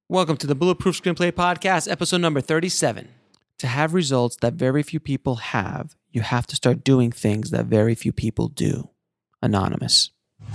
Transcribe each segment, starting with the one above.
Welcome to the Bulletproof Screenplay Podcast, episode number 37. To have results that very few people have, you have to start doing things that very few people do. Anonymous.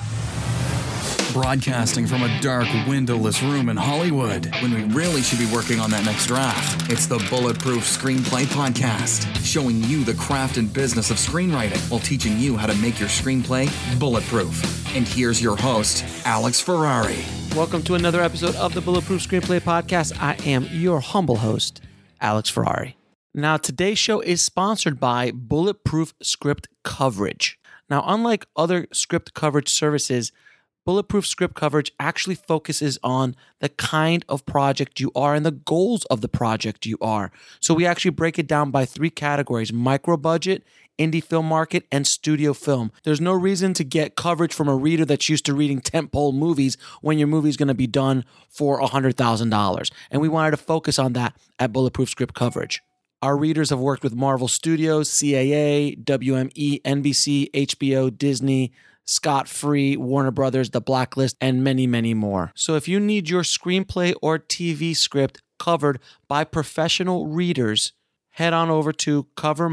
Broadcasting from a dark, windowless room in Hollywood, when we really should be working on that next draft. It's the Bulletproof Screenplay Podcast, showing you the craft and business of screenwriting while teaching you how to make your screenplay bulletproof. And here's your host, Alex Ferrari. Welcome to another episode of the Bulletproof Screenplay Podcast. I am your humble host, Alex Ferrari. Now, today's show is sponsored by Bulletproof Script Coverage. Now, unlike other script coverage services, Bulletproof Script Coverage actually focuses on the kind of project you are and the goals of the project you are. So we actually break it down by three categories: micro budget, indie film market, and studio film. There's no reason to get coverage from a reader that's used to reading tentpole movies when your movie is going to be done for $100,000. And we wanted to focus on that at Bulletproof Script Coverage. Our readers have worked with Marvel Studios, CAA, WME, NBC, HBO, Disney, Scott Free, Warner Brothers, The Blacklist, and many, many more. So if you need your screenplay or TV script covered by professional readers, head on over to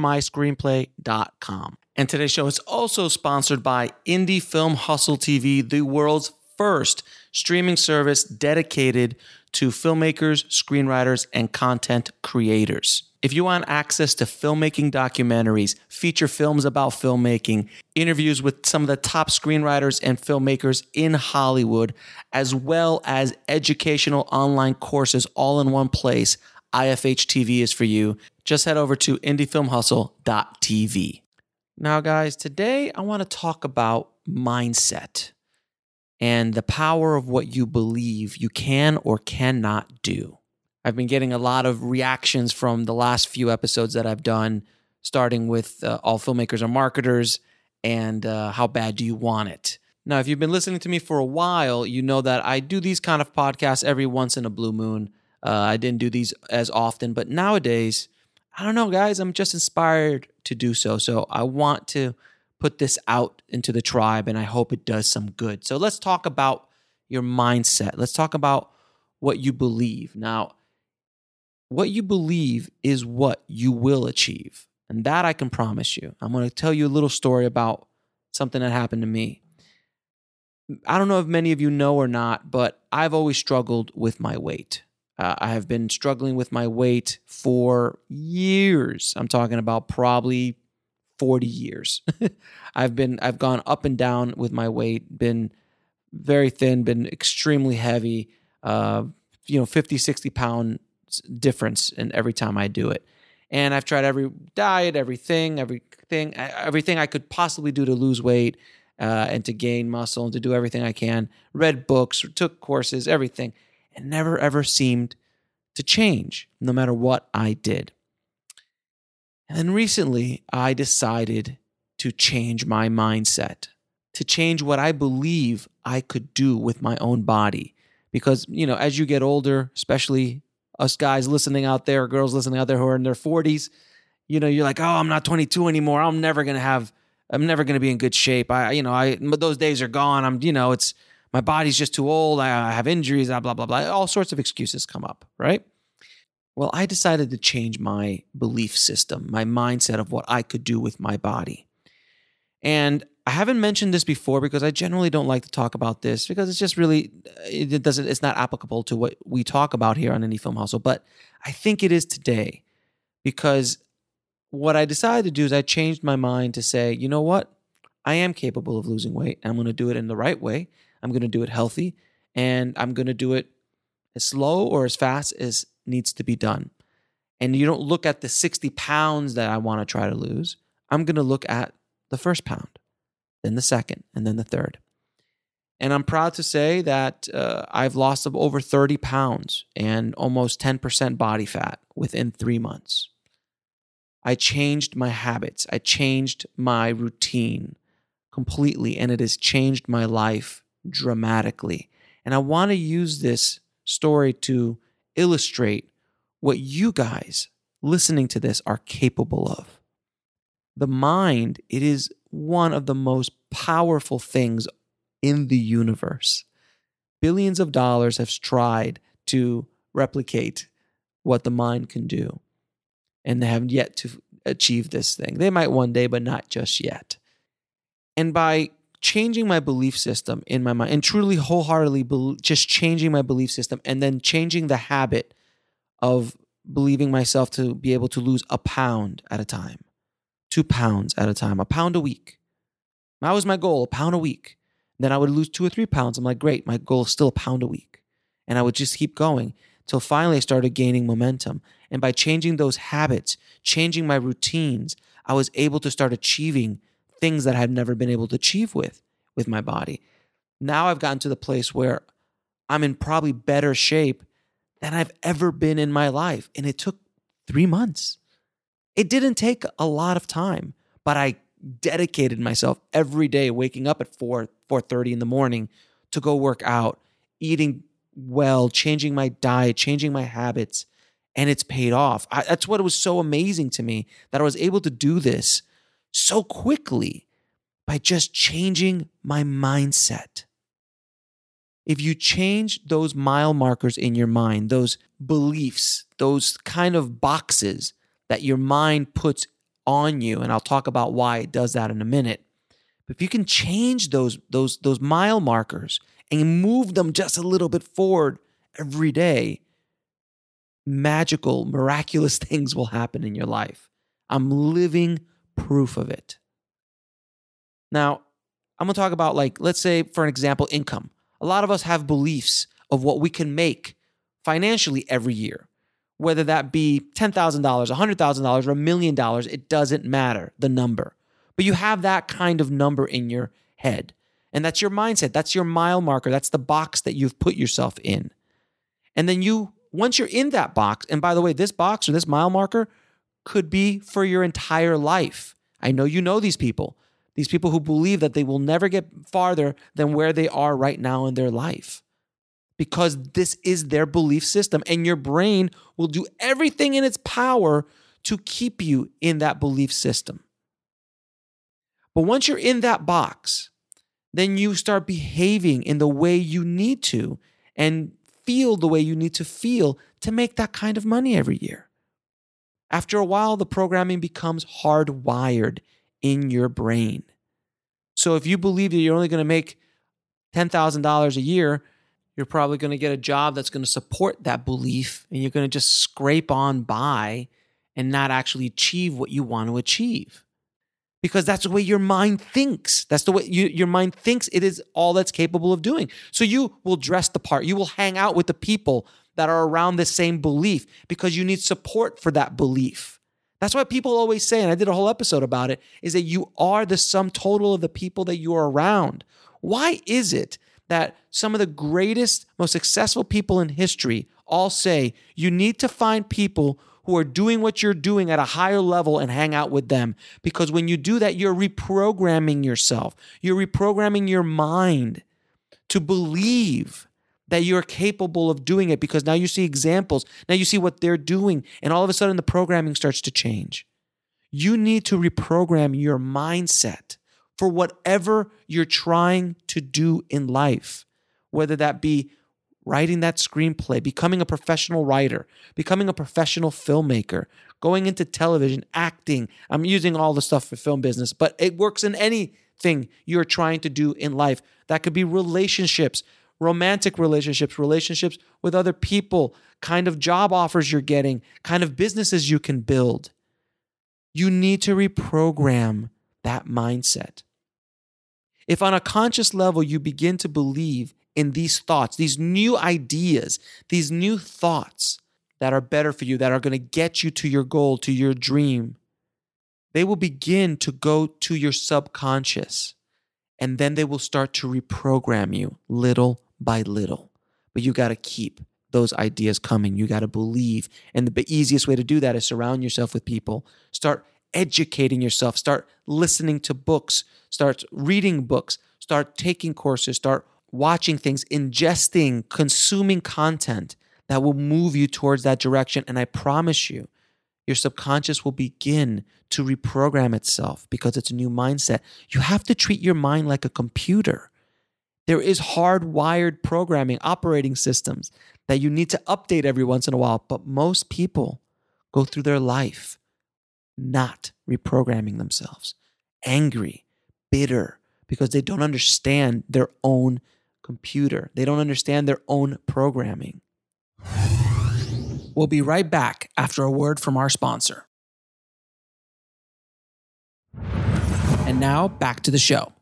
covermyscreenplay.com. And today's show is also sponsored by Indie Film Hustle TV, the world's first streaming service dedicated to filmmakers, screenwriters, and content creators. If you want access to filmmaking documentaries, feature films about filmmaking, interviews with some of the top screenwriters and filmmakers in Hollywood, as well as educational online courses all in one place, IFH TV is for you. Just head over to indiefilmhustle.tv. Now, guys, today I want to talk about mindset and the power of what you believe you can or cannot do. I've been getting a lot of reactions from the last few episodes that I've done, starting with All Filmmakers Are Marketers and How Bad Do You Want It? Now, if you've been listening to me for a while, you know that I do these kind of podcasts every once in a blue moon. I didn't do these as often, but nowadays, I don't know, guys, I'm just inspired to do so. So I want to put this out into the tribe, and I hope it does some good. So let's talk about your mindset. Let's talk about what you believe. Now, what you believe is what you will achieve. And that I can promise you. I'm going to tell you a little story about something that happened to me. I don't know if many of you know or not, but I've always struggled with my weight. I have been struggling with my weight for years. I'm talking about probably 40 years. I've gone up and down with my weight, been very thin, been extremely heavy, 50, 60 pound difference in every time I do it. And I've tried every diet, everything I could possibly do to lose weight and to gain muscle and to do everything I can. Read books, took courses, everything. And never ever seemed to change, no matter what I did. And then recently, I decided to change my mindset, to change what I believe I could do with my own body. Because, as you get older, especially us guys listening out there, or girls listening out there who are in their 40s, you're like, oh, I'm not 22 anymore. I'm never going to be in good shape. Those days are gone. My body's just too old. I have injuries, blah, blah, blah. All sorts of excuses come up, right? Well, I decided to change my belief system, my mindset of what I could do with my body. And I haven't mentioned this before because I generally don't like to talk about this because it's just really, it's not applicable to what we talk about here on Indie Film Hustle. But I think it is today because what I decided to do is I changed my mind to say, you know what? I am capable of losing weight. And I'm going to do it in the right way. I'm going to do it healthy. And I'm going to do it as slow or as fast as needs to be done. And you don't look at the 60 pounds that I want to try to lose. I'm going to look at the first pound, then the second, and then the third. And I'm proud to say that I've lost over 30 pounds and almost 10% body fat within 3 months. I changed my habits. I changed my routine completely, and it has changed my life dramatically. And I want to use this story to illustrate what you guys listening to this are capable of. The mind, it is one of the most powerful things in the universe. Billions of dollars have tried to replicate what the mind can do. And they have yet to achieve this thing. They might one day, but not just yet. And by changing my belief system in my mind and truly wholeheartedly just changing my belief system and then changing the habit of believing myself to be able to lose a pound at a time, 2 pounds at a time, a pound a week. That was my goal, a pound a week. Then I would lose 2 or 3 pounds. I'm like, great, my goal is still a pound a week. And I would just keep going till finally I started gaining momentum. And by changing those habits, changing my routines, I was able to start achieving things that I had never been able to achieve with my body. Now I've gotten to the place where I'm in probably better shape than I've ever been in my life. And it took 3 months. It didn't take a lot of time, but I dedicated myself every day, waking up at 4:30 in the morning to go work out, eating well, changing my diet, changing my habits, and it's paid off. That's what was so amazing to me, that I was able to do this so quickly by just changing my mindset. If you change those mile markers in your mind, those beliefs, those kind of boxes that your mind puts on you, and I'll talk about why it does that in a minute. But if you can change those mile markers and move them just a little bit forward every day, magical, miraculous things will happen in your life. I'm living proof of it. Now, I'm going to talk about, like, let's say, for an example, income. A lot of us have beliefs of what we can make financially every year, whether that be $10,000, $100,000, or $1 million. It doesn't matter, the number. But you have that kind of number in your head. And that's your mindset. That's your mile marker. That's the box that you've put yourself in. And then once you're in that box, and by the way, this box or this mile marker could be for your entire life. I know you know these people who believe that they will never get farther than where they are right now in their life, because this is their belief system, and your brain will do everything in its power to keep you in that belief system. But once you're in that box, then you start behaving in the way you need to and feel the way you need to feel to make that kind of money every year. After a while, the programming becomes hardwired in your brain. So if you believe that you're only going to make $10,000 a year, you're probably going to get a job that's going to support that belief, and you're going to just scrape on by and not actually achieve what you want to achieve. Because that's the way your mind thinks. That's the way your mind thinks it is all that's capable of doing. So you will dress the part. You will hang out with the people that are around the same belief because you need support for that belief. That's why people always say, and I did a whole episode about it, is that you are the sum total of the people that you are around. Why is it that some of the greatest, most successful people in history all say you need to find people who are doing what you're doing at a higher level and hang out with them? Because when you do that, you're reprogramming yourself. You're reprogramming your mind to believe that you're capable of doing it, because now you see examples. Now you see what they're doing, and all of a sudden the programming starts to change. You need to reprogram your mindset for whatever you're trying to do in life, whether that be writing that screenplay, becoming a professional writer, becoming a professional filmmaker, going into television, acting. I'm using all the stuff for film business, but it works in anything you're trying to do in life. That could be relationships, romantic relationships, relationships with other people, kind of job offers you're getting, kind of businesses you can build. You need to reprogram that mindset. If on a conscious level you begin to believe in these thoughts, these new ideas, these new thoughts that are better for you, that are going to get you to your goal, to your dream, they will begin to go to your subconscious, and then they will start to reprogram you little by little. But you got to keep those ideas coming. You got to believe. And the easiest way to do that is surround yourself with people. Start educating yourself. Start listening to books. Start reading books. Start taking courses. Start watching things, ingesting, consuming content that will move you towards that direction. And I promise you, your subconscious will begin to reprogram itself because it's a new mindset. You have to treat your mind like a computer. There is hardwired programming, operating systems that you need to update every once in a while. But most people go through their life not reprogramming themselves, angry, bitter, because they don't understand their own computer. They don't understand their own programming. We'll be right back after a word from our sponsor. And now back to the show.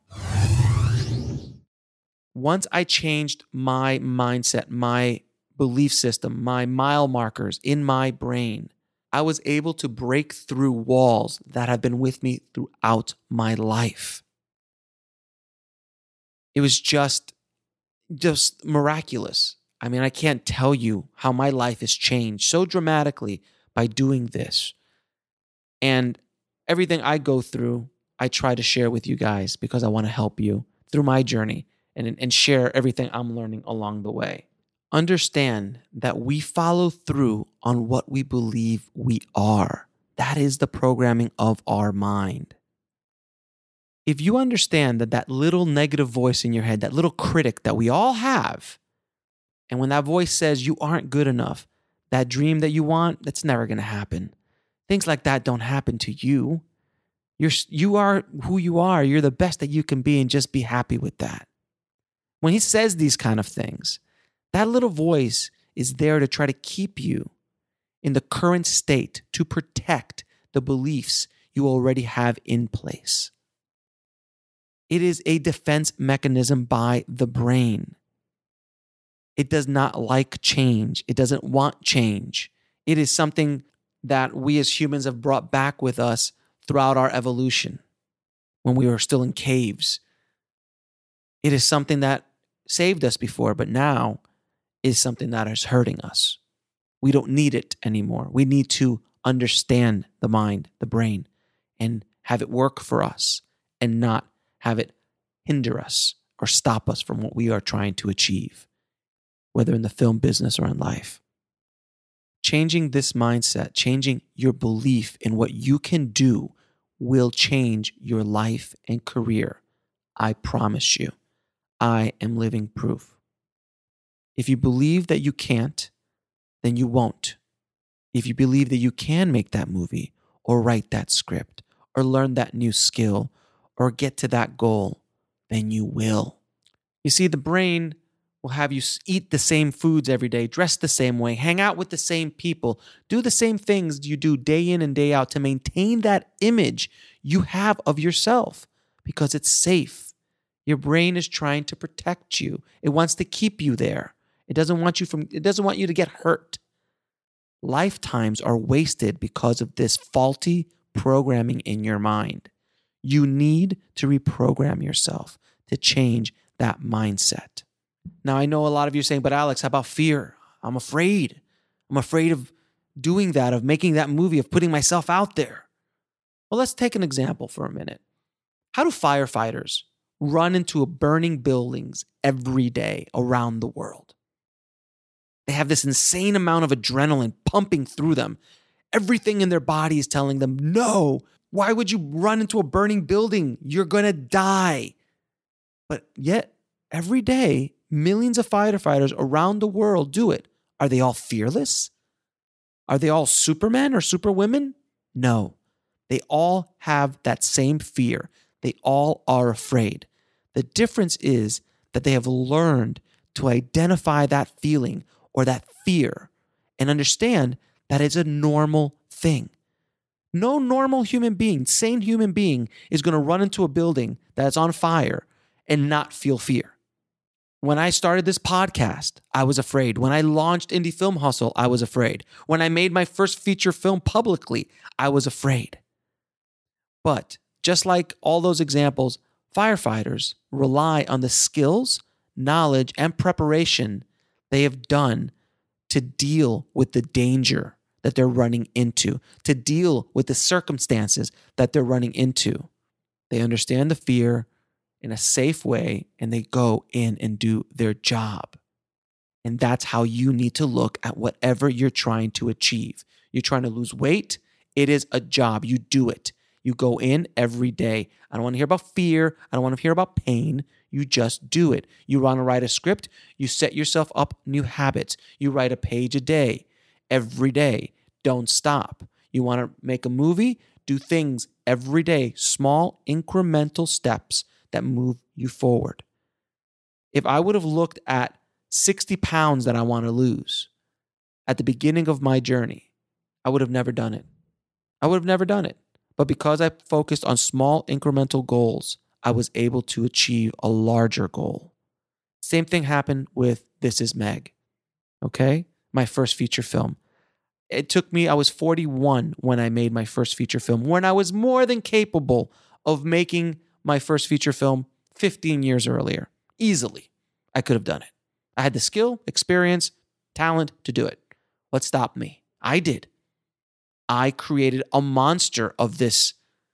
Once I changed my mindset, my belief system, my mile markers in my brain, I was able to break through walls that have been with me throughout my life. It was just miraculous. I mean, I can't tell you how my life has changed so dramatically by doing this. And everything I go through, I try to share with you guys because I want to help you through my journey and share everything I'm learning along the way. Understand that we follow through on what we believe we are. That is the programming of our mind. If you understand that little negative voice in your head, that little critic that we all have, and when that voice says you aren't good enough, that dream that you want, that's never going to happen. Things like that don't happen to you. You are who you are. You're the best that you can be, and just be happy with that. When he says these kind of things, that little voice is there to try to keep you in the current state, to protect the beliefs you already have in place. It is a defense mechanism by the brain. It does not like change. It doesn't want change. It is something that we as humans have brought back with us throughout our evolution when we were still in caves. It is something that saved us before, but now is something that is hurting us. We don't need it anymore. We need to understand the mind, the brain, and have it work for us and not have it hinder us or stop us from what we are trying to achieve, whether in the film business or in life. Changing this mindset, changing your belief in what you can do will change your life and career. I promise you. I am living proof. If you believe that you can't, then you won't. If you believe that you can make that movie or write that script or learn that new skill or get to that goal, then you will. You see, the brain will have you eat the same foods every day, dress the same way, hang out with the same people, do the same things you do day in and day out to maintain that image you have of yourself because it's safe. Your brain is trying to protect you. It wants to keep you there. It doesn't want you to get hurt. Lifetimes are wasted because of this faulty programming in your mind. You need to reprogram yourself to change that mindset. Now, I know a lot of you are saying, but Alex, how about fear? I'm afraid. I'm afraid of doing that, of making that movie, of putting myself out there. Well, let's take an example for a minute. How do firefighters run into burning buildings every day around the world? They have this insane amount of adrenaline pumping through them. Everything in their body is telling them, no, why would you run into a burning building? You're going to die. But yet, every day, millions of firefighters around the world do it. Are they all fearless? Are they all supermen or superwomen? No. They all have that same fear. They all are afraid. The difference is that they have learned to identify that feeling or that fear and understand that it's a normal thing. No normal human being, sane human being, is going to run into a building that's on fire and not feel fear. When I started this podcast, I was afraid. When I launched Indie Film Hustle, I was afraid. When I made my first feature film publicly, I was afraid. But just like all those examples, firefighters rely on the skills, knowledge, and preparation they have done to deal with the danger that they're running into, to deal with the circumstances that they're running into. They understand the fear in a safe way, and they go in and do their job. And that's how you need to look at whatever you're trying to achieve. You're trying to lose weight. It is a job. You do it. You go in every day. I don't want to hear about fear. I don't want to hear about pain. You just do it. You want to write a script, you set yourself up new habits. You write a page a day, every day. Don't stop. You want to make a movie, do things every day, small incremental steps that move you forward. If I would have looked at 60 pounds that I want to lose at the beginning of my journey, I would have never done it. But because I focused on small incremental goals, I was able to achieve a larger goal. Same thing happened with This Is Meg. Okay? My first feature film. It took me, I was 41 when I made my first feature film, when I was more than capable of making my first feature film 15 years earlier. Easily. I could have done it. I had the skill, experience, talent to do it. What stopped me? I did. I created a monster of this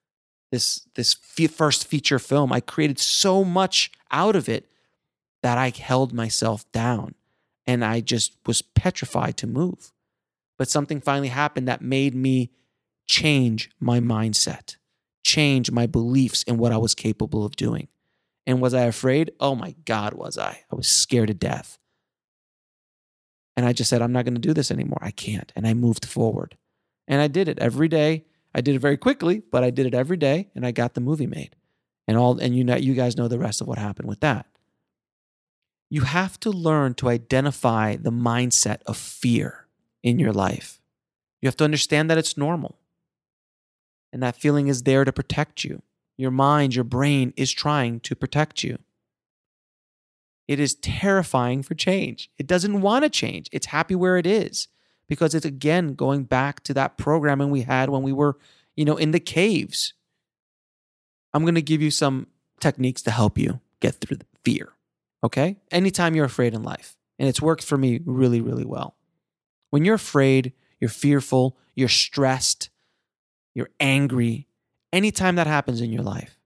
first feature film. I created so much out of it that I held myself down and I just was petrified to move. But something finally happened that made me change my mindset, change my beliefs in what I was capable of doing. And was I afraid? Oh my God, was I? I was scared to death. And I just said, I'm not going to do this anymore. I can't. And I moved forward. And I did it every day. I did it very quickly, but I did it every day, and I got the movie made. And you guys know the rest of what happened with that. You have to learn to identify the mindset of fear in your life. You have to understand that it's normal. And that feeling is there to protect you. Your mind, your brain is trying to protect you. It is terrifying for change. It doesn't want to change. It's happy where it is. Because it's, again, going back to that programming we had when we were, in the caves. I'm going to give you some techniques to help you get through the fear, okay? Anytime you're afraid in life. And it's worked for me really, really well. When you're afraid, you're fearful, you're stressed, you're angry, anytime that happens in your life,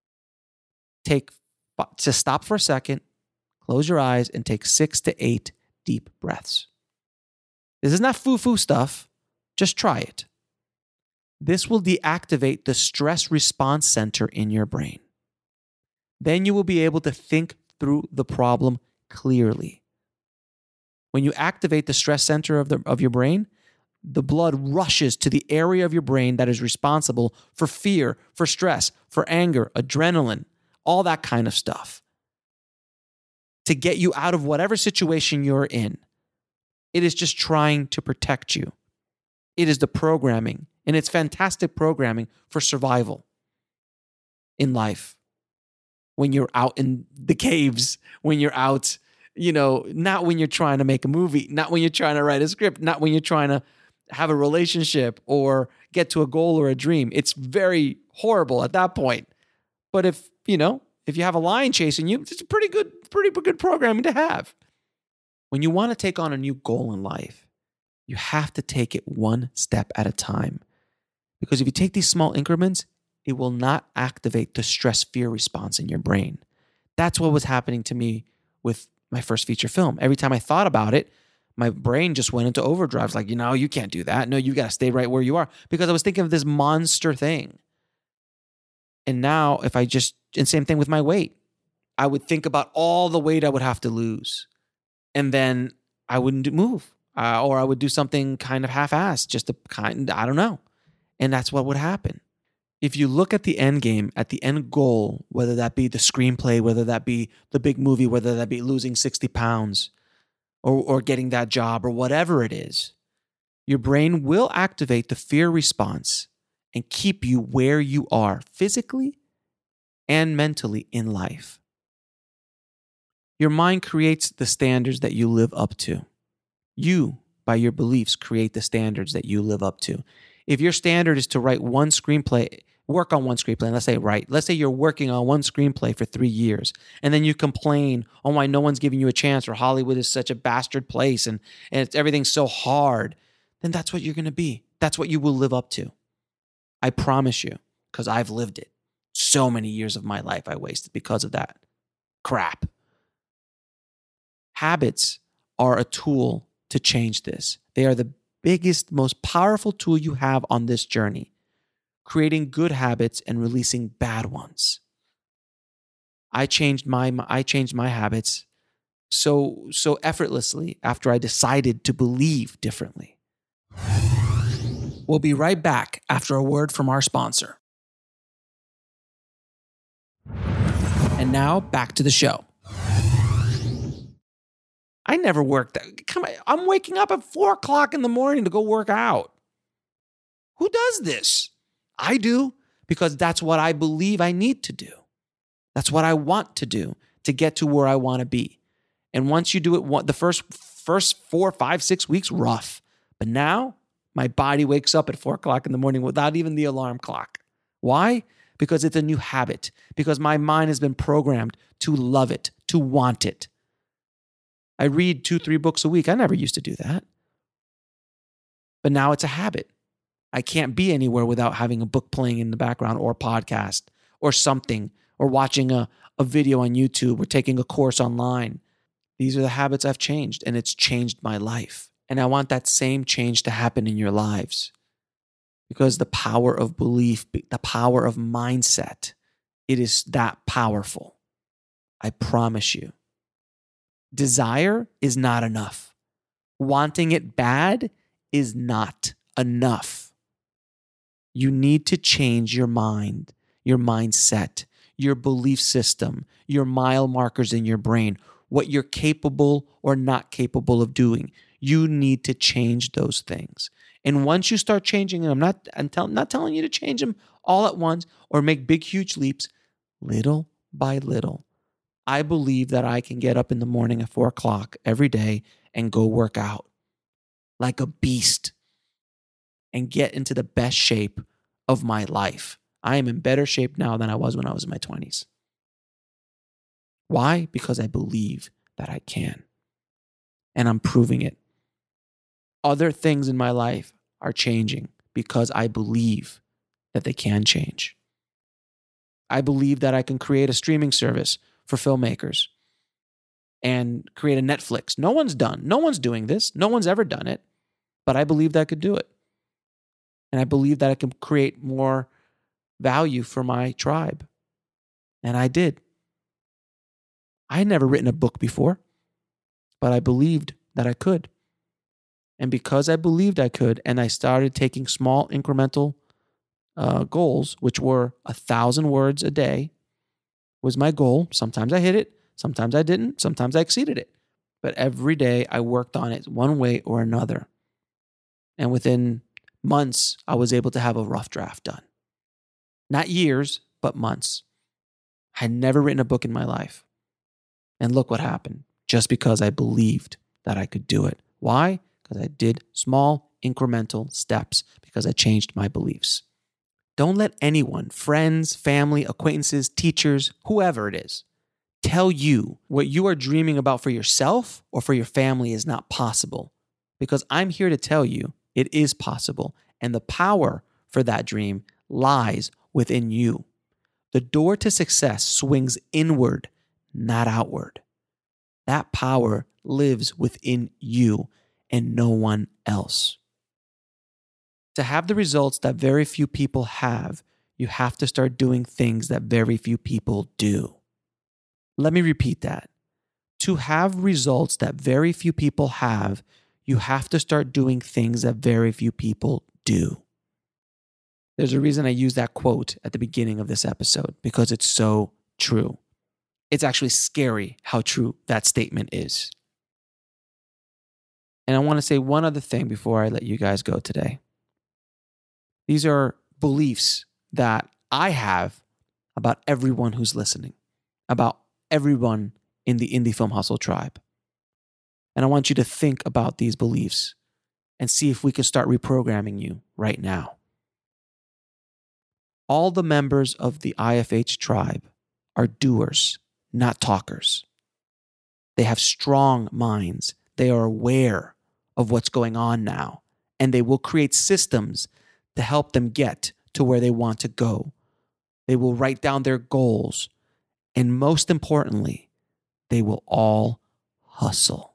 stop for a second, close your eyes, and take 6 to 8 deep breaths. This is not foo-foo stuff. Just try it. This will deactivate the stress response center in your brain. Then you will be able to think through the problem clearly. When you activate the stress center of your brain, the blood rushes to the area of your brain that is responsible for fear, for stress, for anger, adrenaline, all that kind of stuff, to get you out of whatever situation you're in. It is just trying to protect you. It is the programming, and it's fantastic programming for survival in life. When you're out in the caves, when you're out, not when you're trying to make a movie, not when you're trying to write a script, not when you're trying to have a relationship or get to a goal or a dream. It's very horrible at that point. But if you have a lion chasing you, it's a pretty good programming to have. When you want to take on a new goal in life, you have to take it one step at a time. Because if you take these small increments, it will not activate the stress-fear response in your brain. That's what was happening to me with my first feature film. Every time I thought about it, my brain just went into overdrive. It's like, you can't do that. No, you got to stay right where you are. Because I was thinking of this monster thing. And now and same thing with my weight. I would think about all the weight I would have to lose. And then I wouldn't move. Or I would do something kind of half-assed, I don't know. And that's what would happen. If you look at the end game, at the end goal, whether that be the screenplay, whether that be the big movie, whether that be losing 60 pounds or getting that job or whatever it is, your brain will activate the fear response and keep you where you are physically and mentally in life. Your mind creates the standards that you live up to. You, by your beliefs, create the standards that you live up to. If your standard is to write one screenplay, work on one screenplay, and let's say you're working on one screenplay for 3 years, and then you complain, oh, why no one's giving you a chance, or Hollywood is such a bastard place, and everything's so hard, then that's what you're going to be. That's what you will live up to. I promise you, because I've lived it. So many years of my life I wasted because of that crap. Habits are a tool to change this. They are the biggest, most powerful tool you have on this journey, creating good habits and releasing bad ones. I changed my habits so effortlessly after I decided to believe differently. We'll be right back after a word from our sponsor. And now back to the show. I never worked. I'm waking up at 4 o'clock in the morning to go work out. Who does this? I do, because that's what I believe I need to do. That's what I want to do to get to where I want to be. And once you do it, the first 4, 5, 6 weeks, rough. But now my body wakes up at 4 o'clock in the morning without even the alarm clock. Why? Because it's a new habit. Because my mind has been programmed to love it, to want it. I read 2-3 books a week. I never used to do that. But now it's a habit. I can't be anywhere without having a book playing in the background or a podcast or something, or watching a video on YouTube or taking a course online. These are the habits I've changed, and it's changed my life. And I want that same change to happen in your lives, because the power of belief, the power of mindset, it is that powerful. I promise you. Desire is not enough. Wanting it bad is not enough. You need to change your mind, your mindset, your belief system, your mile markers in your brain, what you're capable or not capable of doing. You need to change those things. And once you start changing them, I'm not telling you to change them all at once or make big, huge leaps, little by little. I believe that I can get up in the morning at 4 o'clock every day and go work out like a beast and get into the best shape of my life. I am in better shape now than I was when I was in my 20s. Why? Because I believe that I can. And I'm proving it. Other things in my life are changing because I believe that they can change. I believe that I can create a streaming service for filmmakers and create a Netflix. No one's doing this. No one's ever done it. But I believe that I could do it. And I believe that I can create more value for my tribe. And I did. I had never written a book before, but I believed that I could. And because I believed I could, and I started taking small incremental goals, which were 1,000 words a day, was my goal. Sometimes I hit it, sometimes I didn't, sometimes I exceeded it. But every day I worked on it one way or another. And within months, I was able to have a rough draft done. Not years, but months. I had never written a book in my life. And look what happened, just because I believed that I could do it. Why? Because I did small incremental steps, because I changed my beliefs. Don't let anyone, friends, family, acquaintances, teachers, whoever it is, tell you what you are dreaming about for yourself or for your family is not possible. Because I'm here to tell you it is possible. And the power for that dream lies within you. The door to success swings inward, not outward. That power lives within you and no one else. To have the results that very few people have, you have to start doing things that very few people do. Let me repeat that. To have results that very few people have, you have to start doing things that very few people do. There's a reason I use that quote at the beginning of this episode, because it's so true. It's actually scary how true that statement is. And I want to say one other thing before I let you guys go today. These are beliefs that I have about everyone who's listening, about everyone in the Indie Film Hustle tribe. And I want you to think about these beliefs and see if we can start reprogramming you right now. All the members of the IFH tribe are doers, not talkers. They have strong minds. They are aware of what's going on now, and they will create systems to help them get to where they want to go. They will write down their goals, and most importantly, they will all hustle.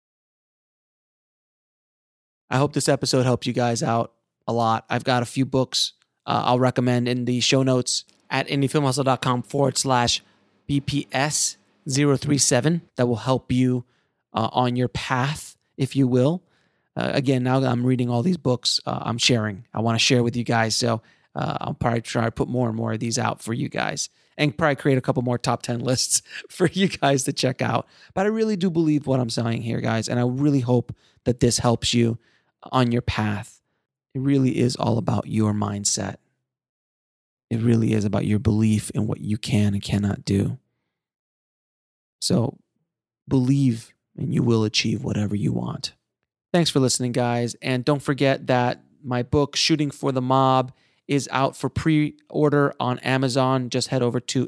I hope this episode helped you guys out a lot. I've got a few books I'll recommend in the show notes at indiefilmhustle.com BPS 037 that will help you on your path, if you will. Again, now that I'm reading all these books, I'm sharing. I want to share with you guys. So I'll probably try to put more and more of these out for you guys and probably create a couple more top 10 lists for you guys to check out. But I really do believe what I'm saying here, guys. And I really hope that this helps you on your path. It really is all about your mindset. It really is about your belief in what you can and cannot do. So believe and you will achieve whatever you want. Thanks for listening, guys. And don't forget that my book, Shooting for the Mob, is out for pre-order on Amazon. Just head over to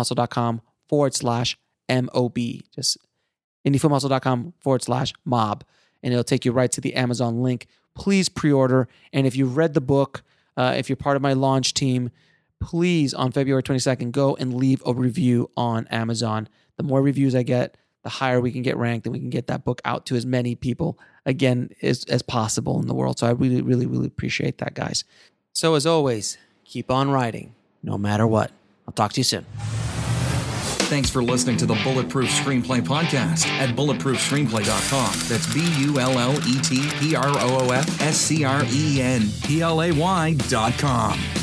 indiefilmhustle.com/MOB. Just indiefilmhustle.com/mob. And it'll take you right to the Amazon link. Please pre-order. And if you've read the book, if you're part of my launch team, please, on February 22nd, go and leave a review on Amazon. The more reviews I get, the higher we can get ranked and we can get that book out to as many people, again, as possible in the world. So I really, really, really appreciate that, guys. So as always, keep on writing, no matter what. I'll talk to you soon. Thanks for listening to the Bulletproof Screenplay Podcast at bulletproofscreenplay.com. That's BULLETPROOFSCREENPLAY.com.